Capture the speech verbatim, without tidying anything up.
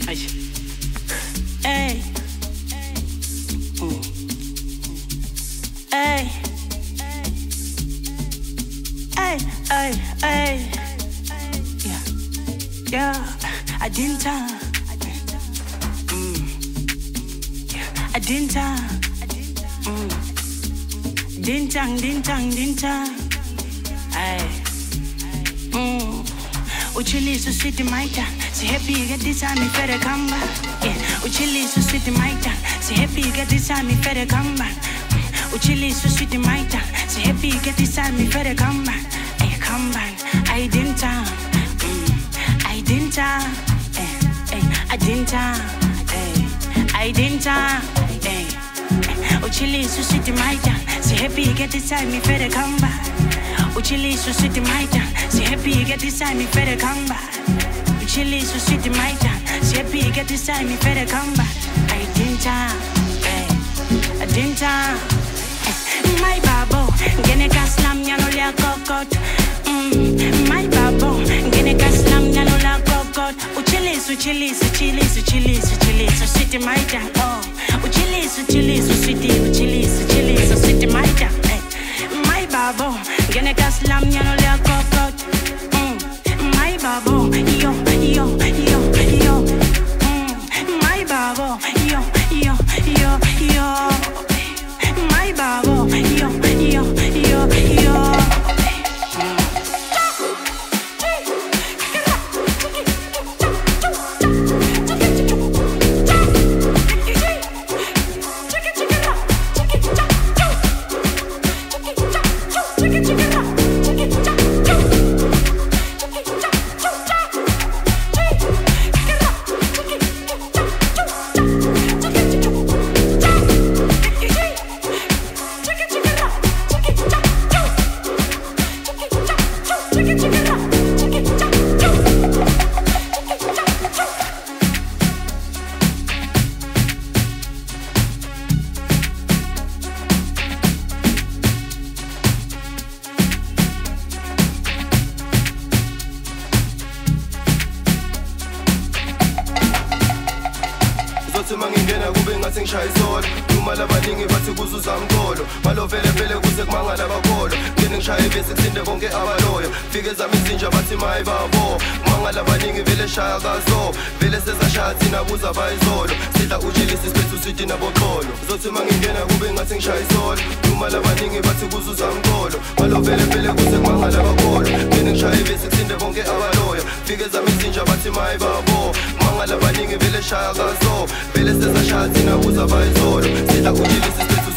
Hey. Mm. Hey. Hey, hey, hey. Yeah. Yeah. I didn't time. Mm. Yeah. I didn't time. Mm. Didn't time, didn't time, didn't time. Hey. Mm. Uchili so city maita. Si happy get this time if I come back. Yeah. Uchili so city maita. Si happy get this time if I come back. Uchili so city maita. Si happy get this time if I come back. Hey, come back. I didn't time. Mm. I didn't time. Hey, hey, I didn't time. Hey, I didn't time. Hey, Uchili so city maita. Si happy get this time if I come back. Uchili so city maita. Si happy get this time if I come back. Uchili so city maita. Si happy get this time if I come back. I didn't time. Hey, I didn't time. My babo, gene kaslam ya no la kokot. Mm, my babo, gene kaslam ya no la kokot. Uchili so chili so chili so chili so chili so city maita. Oh, uchili so chili so city uchili so chili so city maita. Hey, my babo, gene kaslam ya no la kokot. Mm, my babo, yo yo yo yo. Mm, my babo, yo yo yo yo. My babo, yo, yo, yo, yo. Mangala baningi vele shaya gazo, vele seza shaya zina uza bayizolo. Sita ujili sispetu